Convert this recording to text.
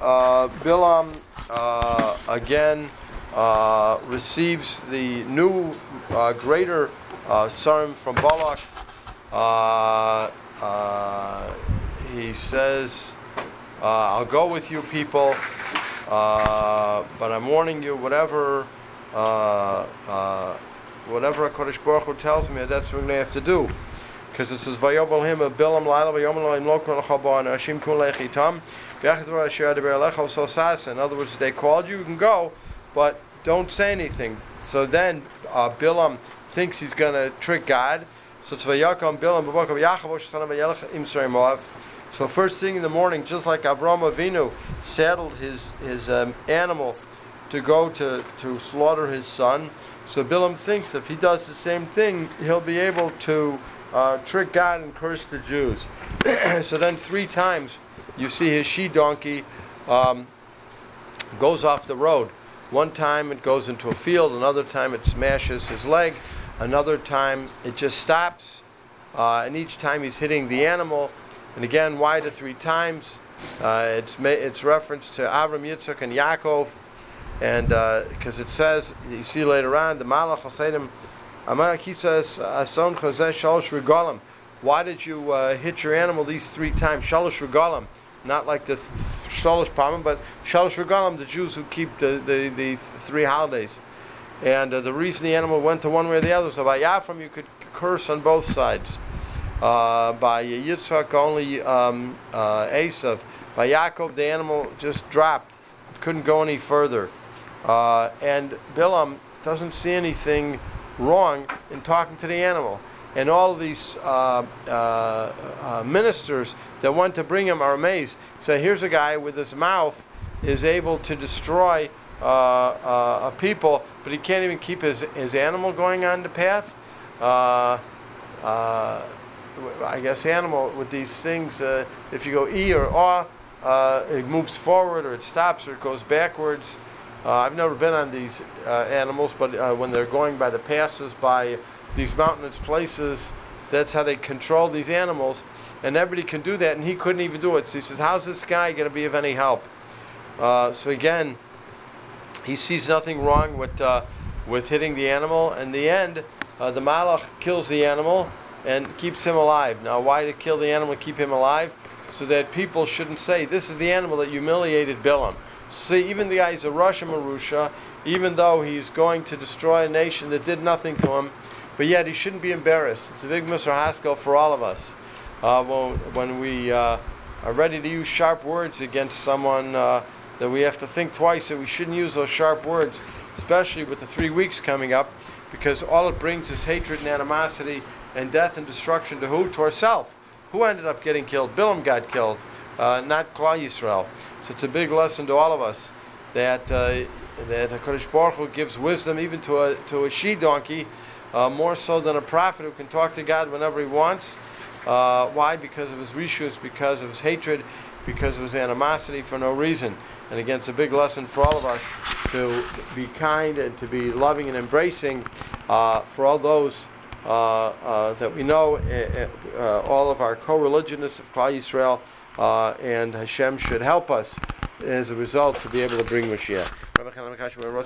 Bilam again receives the new greater Sarim from Balak. He says, I'll go with you people, but I'm warning you, whatever HaKadosh Baruch Hu tells me, that's what I'm going to have to do. Because it says, Vayobal him a Bilam Laila, Vayomel Laim Lokon Chaba, and Hashim Kun Lechitam, V'yachadvar Asher Adaber Alecha Sosasa. In other words, they called you, you can go, but don't say anything. So then Bilam thinks he's going to trick God. So it's Vayakam Bilam B'Bakav Yachavosh Tanam V'yelech Imsrei Moav. So first thing in the morning, just like Avraham Avinu saddled his animal to go to slaughter his son, so Bilam thinks if he does the same thing, he'll be able to trick God and curse the Jews. So then 3 times you see his she-donkey goes off the road. One time it goes into a field, another time it smashes his leg, another time it just stops, and each time he's hitting the animal. And again, why the 3 times? It's reference to Avram, Yitzchak, and Yaakov, and because it says, you see later on, the Malach will say to him, he says, Ason Chazeh Shalosh Regalim. Why did you hit your animal these 3 times? Shalosh Regalim. Not like the Shalosh Pamim, but Shalosh Regalim, the Jews who keep the 3 holidays. And the reason the animal went to one way or the other, so by Yafram you could curse on both sides. By Yitzchak only Esav. By Yaakov the animal just dropped. It couldn't go any further. And Bilam doesn't see anything wrong in talking to the animal. And all of these ministers that want to bring him are amazed. So here's a guy with his mouth is able to destroy a people, but he can't even keep his animal going on the path. I guess animal with these things, if you go E or A, it moves forward or it stops or it goes backwards. I've never been on these animals, but when they're going by the passes, by these mountainous places, that's how they control these animals. And everybody can do that, and he couldn't even do it. So he says, how's this guy going to be of any help? So again, he sees nothing wrong with hitting the animal. In the end, the Malach kills the animal and keeps him alive. Now, why to kill the animal and keep him alive? So that people shouldn't say, this is the animal that humiliated Bilam. See, even the guy's a Rasha Marusha, even though he's going to destroy a nation that did nothing to him, but yet he shouldn't be embarrassed. It's a big Musar Haskell for all of us. When we are ready to use sharp words against someone, that we have to think twice that we shouldn't use those sharp words, especially with the 3 weeks coming up, because all it brings is hatred and animosity and death and destruction to who? To ourselves. Who ended up getting killed? Bilam got killed, not Klal Yisrael. So it's a big lesson to all of us that HaKadosh Baruch Hu gives wisdom even to a she-donkey, more so than a prophet who can talk to God whenever he wants. Why? Because of his rishus, because of his hatred, because of his animosity for no reason. And again, it's a big lesson for all of us to be kind and to be loving and embracing for all those that we know, all of our co-religionists of Klal Yisrael, and Hashem should help us as a result to be able to bring Mashiach.